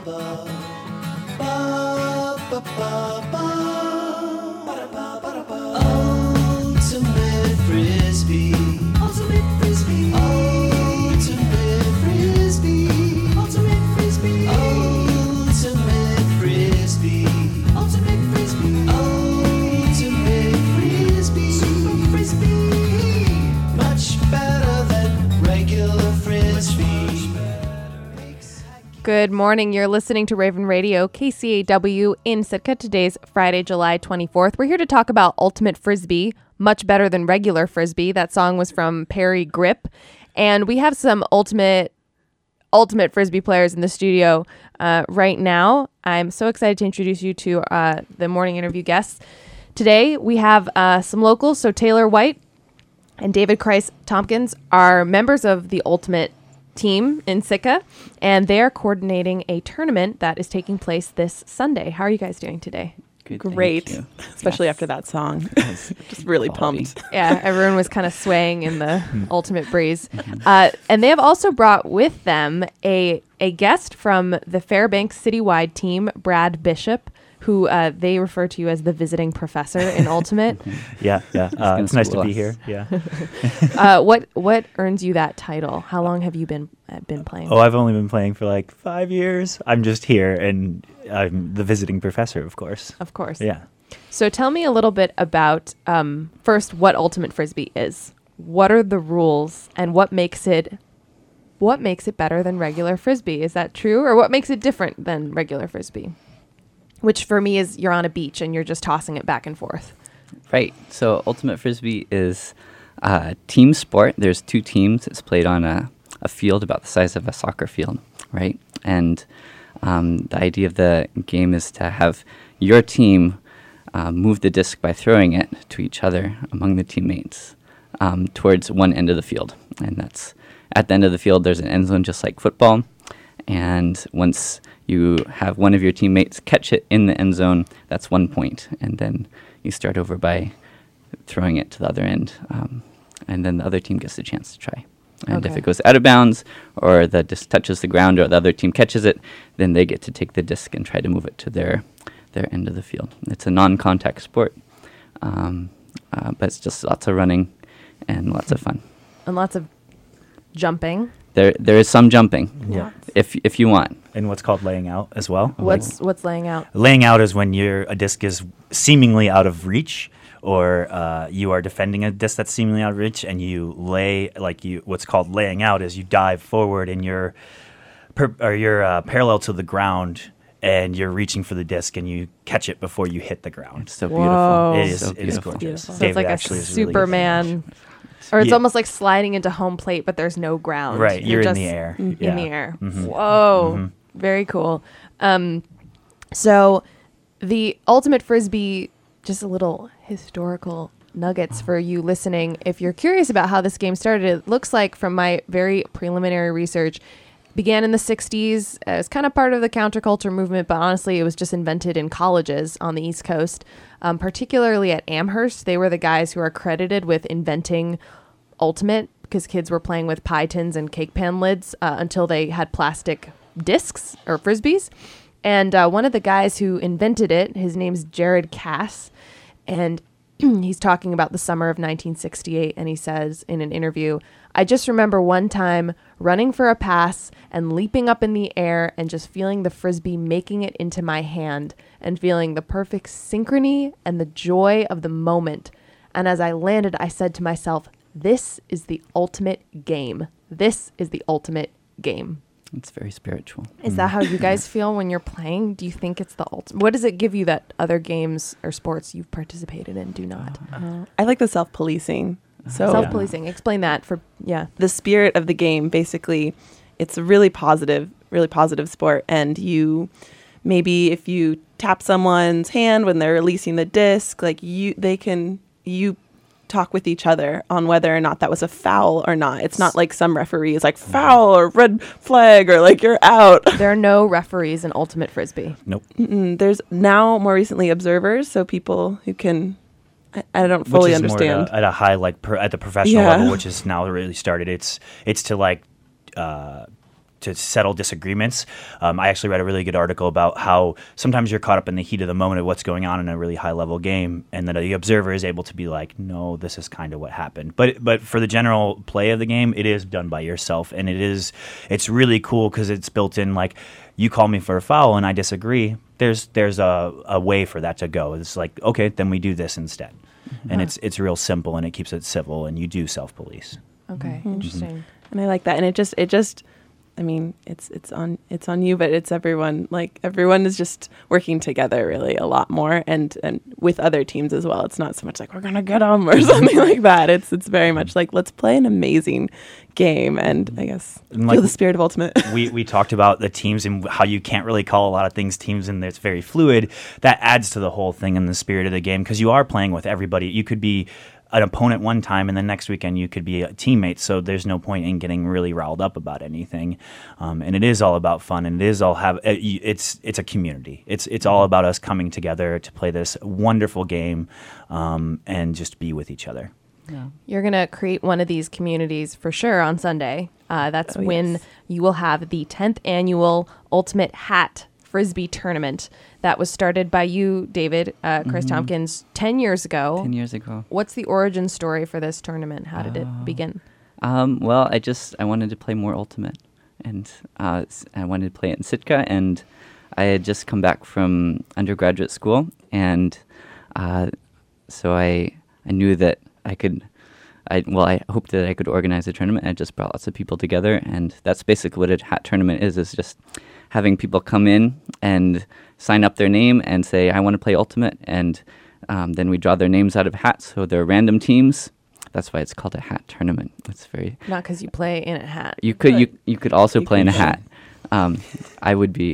Ultimate Frisbee. Ultimate Frisbee. Ultimate Frisbee. Ultimate Frisbee. Ultimate Frisbee. Ultimate Frisbee. Ultimate Frisbee. Super Frisbee. Much better than regular Frisbee. Good morning. You're listening to Raven Radio, KCAW in Sitka. Today's Friday, July 24th. We're here to talk about Ultimate Frisbee, much better than regular Frisbee. That song was from Perry Grip. And we have some ultimate Frisbee players in the studio right now. I'm so excited to introduce you to the morning interview guests. Today, we have some locals. So Taylor White and David Christ Tompkins are members of the Ultimate team in Sitka, and they're coordinating a tournament that is taking place this Sunday. How are you guys doing today? Good, Great, especially after that song. Just really pumped. Yeah, everyone was kind of swaying in the ultimate breeze. And they have also brought with them a guest from the Fairbanks citywide team, Brad Bishop, who they refer to as the visiting professor in Ultimate. Yeah. It's nice to be here. Yeah. What earns you that title? How long have you been playing? Oh, I've only been playing for like 5 years. I'm just here, and I'm the visiting professor, of course. Of course. Yeah. So tell me a little bit about, first, what Ultimate Frisbee is. What are the rules, and what makes it better than regular Frisbee? Is that true? Or what makes it different than regular Frisbee? Which for me is you're on a beach and you're just tossing it back and forth. Right. So Ultimate Frisbee is a team sport. There's two teams. It's played on a field about the size of a soccer field, right? And the idea of the game is to have your team move the disc by throwing it to each other among the teammates towards one end of the field. And that's at the end of the field, there's an end zone just like football. And once you have one of your teammates catch it in the end zone, that's 1 point. And then you start over by throwing it to the other end. And then the other team gets a chance to try. And if it goes out of bounds, or the disc touches the ground, or the other team catches it, then they get to take the disc and try to move it to their end of the field. It's a non-contact sport, but it's just lots of running and lots of fun. And lots of jumping. There is some jumping, Yeah. if you want. And what's called laying out as well. What's laying out? Laying out is when a disc is seemingly out of reach, or you are defending a disc that's seemingly out of reach, and you lay what's called laying out is you dive forward and you're parallel to the ground, and you're reaching for the disc, and you catch it before you hit the ground. It's so Whoa. beautiful. It is. So It is beautiful. gorgeous. So David it's like a actually is really good. Superman. Or it's Yeah. almost like sliding into home plate, but there's no ground. Right, you're in just the air. In Yeah. the air. Mhm. Whoa. Mhm. Very cool. So the Ultimate Frisbee, just a little historical nuggets for you listening. If you're curious about how this game started, it looks like from my very preliminary research, began in the 60s as kind of part of the counterculture movement, but honestly, it was just invented in colleges on the East Coast, particularly at Amherst. They were the guys who are credited with inventing Ultimate because kids were playing with pie tins and cake pan lids until they had plastic discs or Frisbees. And one of the guys who invented it, his name's Jared Cass, and he's talking about the summer of 1968, and he says in an interview, "I just remember one time running for a pass and leaping up in the air and just feeling the Frisbee making it into my hand and feeling the perfect synchrony and the joy of the moment. And as I landed, I said to myself, this is the ultimate game. This is the ultimate game." It's very spiritual. Is that how you guys feel when you're playing? Do you think it's the ultimate? What does it give you that other games or sports you've participated in do not? I like the self-policing. So Self-policing. Explain that the spirit of the game, basically, it's a really positive sport. And you, maybe if you tap someone's hand when they're releasing the disc, like you talk with each other on whether or not that was a foul or not. It's not like some referee is like foul or red flag or like you're out. There are no referees in Ultimate Frisbee. Nope. There's now more recently observers, so people who can. I don't fully understand. More at a high, like at the professional level, which is now really started. It's to like to settle disagreements. I actually read a really good article about how sometimes you're caught up in the heat of the moment of what's going on in a really high level game, and that the observer is able to be like, no, this is kind of what happened. But for the general play of the game, it is done by yourself, and it's really cool because it's built in. Like, you call me for a foul and I disagree. There's a way for that to go. It's like, okay, then we do this instead, and it's real simple, and it keeps it civil, and you do self-police. Okay, interesting. And I like that. And it just I mean, it's on you, but it's everyone. Like, everyone is just working together really a lot more, and with other teams as well. It's not so much like we're gonna get them or something like that. It's very much like, let's play an amazing game, and I guess And feel the spirit of Ultimate. we talked about the teams and how you can't really call a lot of things teams, and it's very fluid. That adds to the whole thing and the spirit of the game, because you are playing with everybody. You could be an opponent one time, and the next weekend you could be a teammate. So there's no point in getting really riled up about anything. And it is all about fun, and it is all it's a community. It's all about us coming together to play this wonderful game, and just be with each other. Yeah. You're going to create one of these communities for sure on Sunday. That's when yes. you will have the 10th annual Ultimate Hat Frisbee Tournament that was started by you, David, Chris Tompkins, 10 years ago. 10 years ago. What's the origin story for this tournament? How did it begin? Well, I wanted to play more Ultimate, and I wanted to play it in Sitka, and I had just come back from undergraduate school, and so I knew that I hoped that I could organize a tournament. I just brought lots of people together, and that's basically what a hat tournament is just having people come in and sign up their name and say, I want to play Ultimate, and then we draw their names out of hats, so they're random teams. That's why it's called a hat tournament. It's very... Not because you play in a hat. You could also play in a hat. I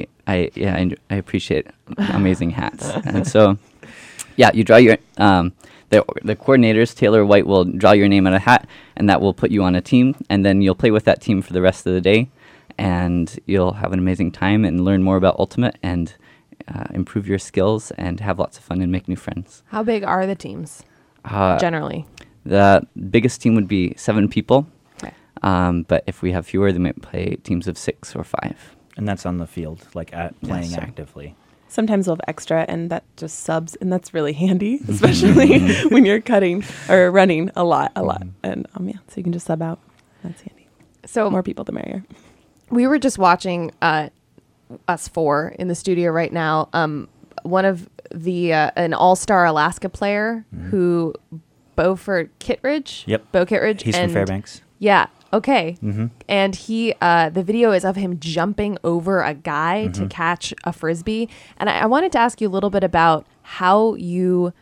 appreciate amazing hats. And so, yeah, you draw your... The coordinators, Taylor White, will draw your name on a hat, and that will put you on a team, and then you'll play with that team for the rest of the day, and you'll have an amazing time and learn more about Ultimate and improve your skills and have lots of fun and make new friends. How big are the teams, generally? The biggest team would be 7 people, Okay. But if we have fewer, they might play teams of 6 or 5. And that's on the field, like playing sir. actively. Sometimes we'll have extra, and that just subs, and that's really handy, especially when you're cutting or running a lot. And so you can just sub out. That's handy. So More people, the merrier. we were just watching us 4 in the studio right now. One of an all-star Alaska player who Beaufort Kittredge. Yep. Bo Kittredge. He's from Fairbanks. Yeah. Okay. Mm-hmm. And he, the video is of him jumping over a guy to catch a Frisbee. And I wanted to ask you a little bit about how you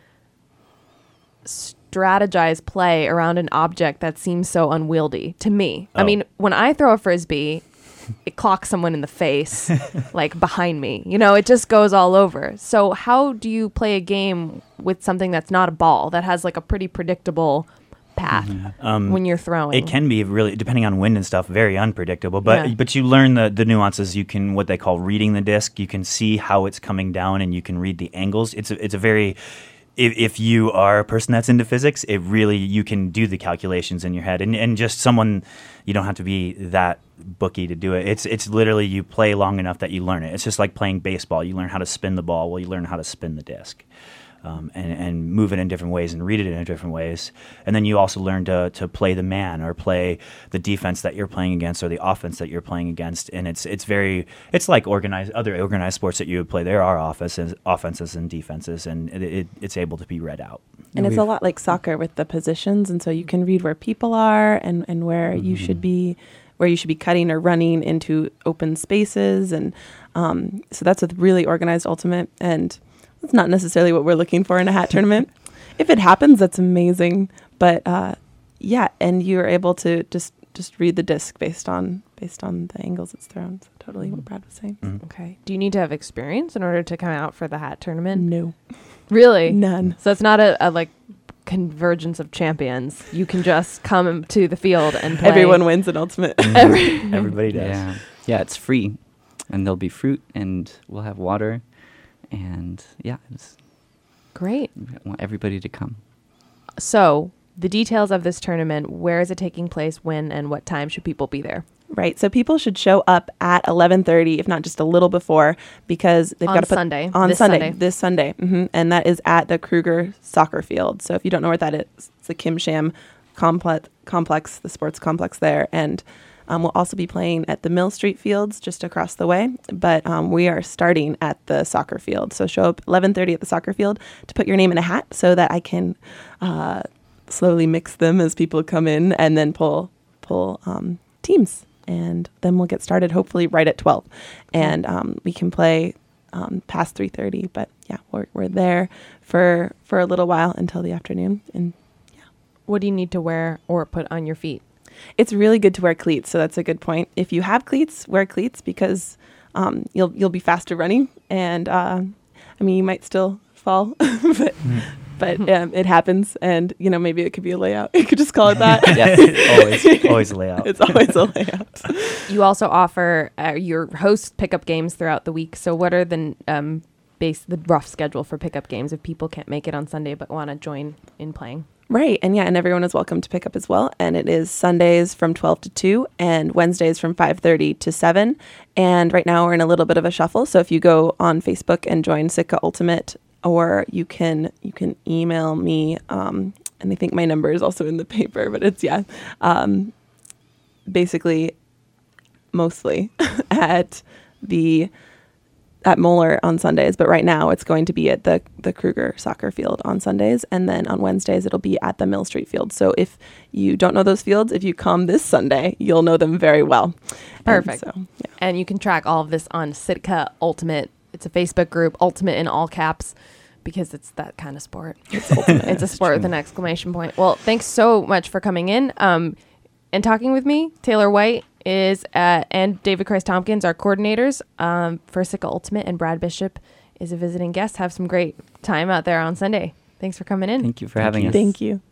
strategize play around an object that seems so unwieldy to me. I Oh. mean, when I throw a Frisbee, it clocks someone in the face, like behind me. You know, it just goes all over. So how do you play a game with something that's not a ball, that has like a pretty predictable path when you're throwing? It can be really, depending on wind and stuff, very unpredictable. But Yeah. but you learn the nuances. You can, what they call reading the disc. You can see how it's coming down, and you can read the angles. It's a very... If you are a person that's into physics, it really, you can do the calculations in your head, and just someone, you don't have to be that bookie to do it. It's literally, you play long enough that you learn it. It's just like playing baseball. You learn how to spin the ball. Well, you learn how to spin the disc. And move it in different ways and read it in different ways. And then you also learn to play the man, or play the defense that you're playing against, or the offense that you're playing against. And it's like other organized sports that you would play. There are offenses and defenses, and it's able to be read out. And it's a lot like soccer with the positions, and so you can read where people are and where you should be, cutting or running into open spaces, and so that's a really organized Ultimate, and it's not necessarily what we're looking for in a hat tournament. If it happens, that's amazing, but and you're able to just read the disc based on the angles it's thrown. So totally what Brad was saying. Okay. Do you need to have experience in order to come out for the hat tournament? No, Really? none. So it's not a like convergence of champions. You can just come to the field and play. Everyone wins an Ultimate. Everybody does. Yeah, it's free, and there'll be fruit, and we'll have water, and Great. I want everybody to come. So the details of this tournament, where is it taking place, when, and what time should people be there? Right. So people should show up at 11:30, if not just a little before, because they've On got to put Sunday. on This Sunday, Sunday. this Sunday, and that is at the Kruger Soccer Field. So if you don't know where that is, it's the Kim Sham complex, the sports complex there, and we'll also be playing at the Mill Street Fields just across the way. But we are starting at the soccer field. So show up 11:30 at the soccer field to put your name in a hat so that I can slowly mix them as people come in, and then pull teams. And then we'll get started hopefully right at 12. And we can play past 3:30. But yeah, we're there for a little while until the afternoon. And What do you need to wear or put on your feet? it's really good to wear cleats. So that's a good point. If you have cleats, wear cleats because you'll be faster running. And I mean, you might still fall, but it happens. And maybe it could be a layout. You could just call it that. Yes, always a layout. It's always a layout. You also offer your host pickup games throughout the week. So what are the the rough schedule for pickup games if people can't make it on Sunday but want to join in playing? Right. And and everyone is welcome to pick up as well. And it is Sundays from 12 to 2 and Wednesdays from 5:30 to 7. And right now we're in a little bit of a shuffle. So if you go on Facebook and join Sitka Ultimate, or you can email me, and I think my number is also in the paper, but it's, basically mostly at Moeller on Sundays, but right now it's going to be at the Kruger Soccer Field on Sundays, and then on Wednesdays it'll be at the Mill Street Field. So if you don't know those fields, if you come this Sunday, you'll know them very well. Perfect. And so, And you can track all of this on Sitka Ultimate. It's a Facebook group, Ultimate in all caps, because it's that kind of sport. It's a sport with an exclamation point. Well, thanks so much for coming in and talking with me. Taylor White is and David Christ Tompkins are coordinators for Sitka Ultimate, and Brad Bishop is a visiting guest. Have some great time out there on Sunday. Thanks for coming in. Thank you for having us. Thank you.